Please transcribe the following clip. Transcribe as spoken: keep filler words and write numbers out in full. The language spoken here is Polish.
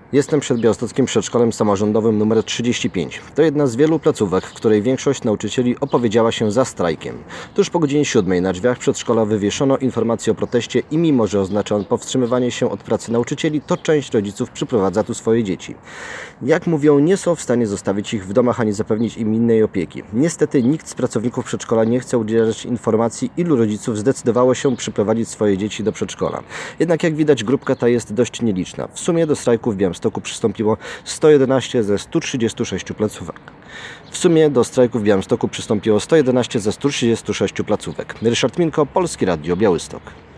Jestem przed białostockim przedszkolem samorządowym numer trzydzieści pięć. To jedna z wielu placówek, w której większość nauczycieli opowiedziała się za strajkiem. Tuż po godzinie siódmej na drzwiach przedszkola wywieszono informację o proteście i mimo, że oznacza on powstrzymywanie się od pracy nauczycieli, to część rodziców przyprowadza tu swoje dzieci. Jak mówią, nie są w stanie zostawić ich w domach ani zapewnić im innej opieki. Niestety nikt z pracowników przedszkola nie chce udzielać informacji, ilu rodziców zdecydowało się przyprowadzić swoje dzieci do przedszkola. Jednak jak widać, grupka ta jest dość nieliczna. W sumie do strajku w Białymstoku przystąpiło sto jedenaście ze stu trzydziestu sześciu placówek. W sumie do strajku w Białymstoku przystąpiło sto jedenaście ze stu trzydziestu sześciu placówek. Ryszard Minko, Polskie Radio Białystok.